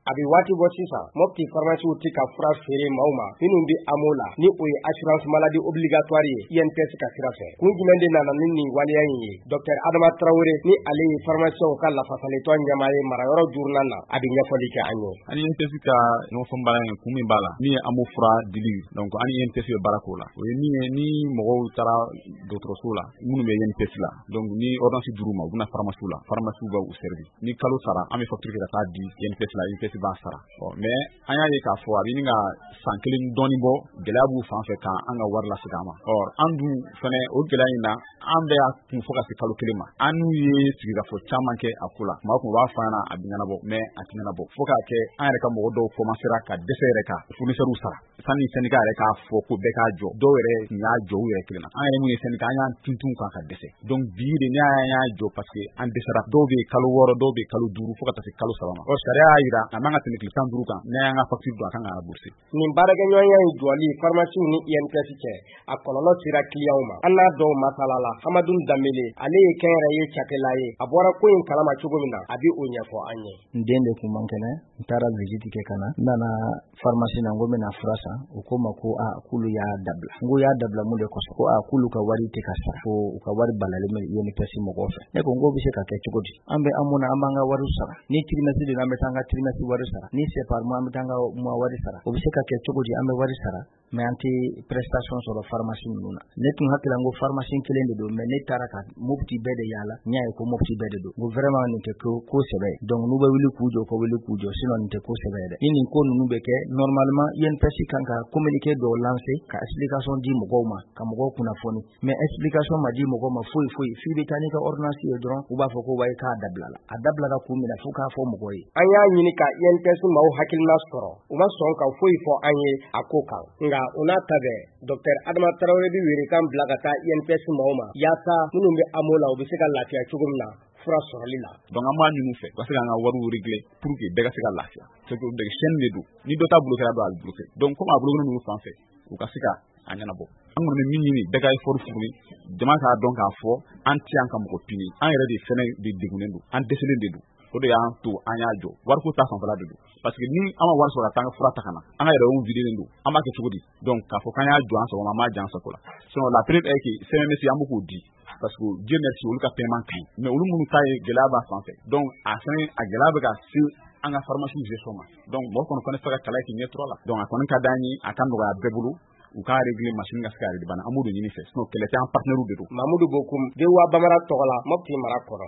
a bɛ waati bɔ sisan Mopti pharmacie tɛ ka fura feere maaw ma minnu bɛ AMO la ni o ye assurance maladie obligatoire ye INPS ka sira fɛ kun jumɛn de nana ni nin waleya in ye Dr Adama Traoré ni ale ye pharmacien ka lafasalitɔ ɲɛmaa ye marayɔrɔ journal la a bɛ ɲɛfɔli kɛ an ye. Ani INPS ka ɲɔgɔn baara in kun min b'a la min ye AMO fura dili donc ani INPS bɛ baara k'o la o ye min ye ni mɔgɔw taara dɔgɔtɔrɔso la minnu bɛ INPS la donc ni ordonnance d'uru ma u bɛna pharmacie la pharmacie b'a u servir ni kalo sara an bɛ facture kɛ ka taa di INPS la INPS b'a sara mais an y'a ye k'a fɔ a bɛ ɲini ka san kelen dɔɔni bɔ gɛlɛya b'u fan fɛ kan an ka wari lasegin an ma an dun fɛnɛ o gɛlɛya in na an bɛɛ y'a kun fɔ ka se kalo kelen ma an n'u ye sigikafɔ caman kɛ a ko la tuma o tuma u b'a fɔ an ɲɛna a bɛ ɲɛnabɔ mais a tɛ ɲɛnabɔ fo k'a kɛ an yɛrɛ ka mɔgɔ dɔw commencera ka dɛsɛ yɛrɛ ka fournisseurs sara sanni syndicat yɛrɛ k'a fɔ ko bɛɛ k'a jɔ dɔw yɛrɛ tun y'a jɔ u yɛrɛ kelen na an yɛrɛ mun ye syndicat an y'an tuntun kan ka dɛsɛ donc bi de ne y'a jɔ parce que an dɛsɛra dɔw bɛ kalo 6 dɔw bɛ kalo 5 fo ka taa se kalo 3 ma sariya y'a jira a man ka tɛmɛ tile 15 kan n'a y'an ka facture don a kan ka rembourser nin baarakɛɲɔgɔnya in jɔli pharmacie ni INPS cɛ a kɔlɔlɔ sera client ma an n'a dɔw masala la Hamadu Danbele ale ye kɛnyɛrɛye cakɛla ye a bɔra ko in kalama cogo min na a bɛ o ɲɛfɔ an ye. N den de kun man kɛnɛ n taara visite kɛ kana n nana pharmacie na n ko bɛna fura san u ko ma ko k'ulu y'a dabila n ko y'a dabila mun de kɔsɔn ko k'ulu ka wari tɛ ka sara ko u ka wari balalen bɛ INPS mɔgɔw fɛ ne ko n ko bɛ se ka kɛ cogo di an bɛ AMO na an b'an ka wari sara ni trimestre de an bɛ taa an ka trimestre wari sara ni c'est par mois an bɛ taa an ka mois wari sara o bɛ se ka kɛ cogo di an bɛ wari sara mais an tɛ prestation sɔrɔ pharmacie ninnu na ne tun hakili la n ko pharmacie kelen de don mais ne taara ka Mopti bɛɛ de yaala n y'a ye ko Mopti bɛɛ de don n ko vraiment nin tɛ ko sɛbɛ ye donc n'u bɛ wuli k'u jɔ ko wuli k'u jɔ sinon nin tɛ ko sɛbɛ ye dɛ ni nin ko ninnu bɛ kɛ normalement INPS kan ka communiqué dɔw lancer ka explication di mɔgɔw ma ka mɔgɔw kunnafoni mais explication ma di mɔgɔw ma foyi f'i bɛ taa n'i ka ordonnance ye dɔrɔn u b'a fɔ ko wayi k'a dabila la a dabilara kun min na fo k'a fɔ mɔgɔw ye. An y'a ɲini ka INPS maaw hakilina sɔrɔ u ma sɔn ka foyi fɔ an ye a ko kan nka o n'a ta bɛɛ Dr Adama Traoré bɛ welekan bila ka taa INPS maaw ma yaasa minnu bɛ AMO la u bɛ se ka lafiya cogo min na fura sɔrɔli la. Donc an b'a ɲini u fɛ u ka se k'an ka wariw régler pour que bɛɛ ka se ka lafiya c'est que chaîne de don ni dɔ ta bloqué dɔ a bɛ bloqué donc comme a bloqué ninnu fan fɛ u ka se ka a ɲɛnabɔ an kɔni bɛ min ɲini bɛɛ ka effort fourni jama k'a dɔn k'a fɔ an tɛ an ka mɔgɔ pini an yɛrɛ de fɛnɛ de degunnen don an dɛsɛlen de don o de y'an to an y'a jɔ wariko ta fanfɛla de don parce que ni an ma wari sɔrɔ ka taa an ka fura ta ka na an ka yɛrɛ y'u videlen don an b'a kɛ cogo di donc k'a fɔ k'an y'a jɔ an sɔgɔma an m'a jɛ an sago la sinon la preuve est que CMS an bɛ k'o di parce que Dieu merci olu ka paiement ka ɲi mais olu minnu ta ye gɛlɛya b'a fan fɛ donc a fɛnɛ a gɛlɛya bɛ ka se an ka pharmacie gestion ma donc mɔgɔ kɔni fana tɛ se ka kala k'i ɲɛ tura la donc a kɔni ka d'an ye a ka nɔgɔya bɛɛ bolo u k'a régler machine ka se ka régler bana an b'o de ɲini fɛ sinon kɛlɛ tɛ an partenaire de don. Mamudu Bokum Dewa Bamara tɔgɔ la Mopti mara kɔnɔ.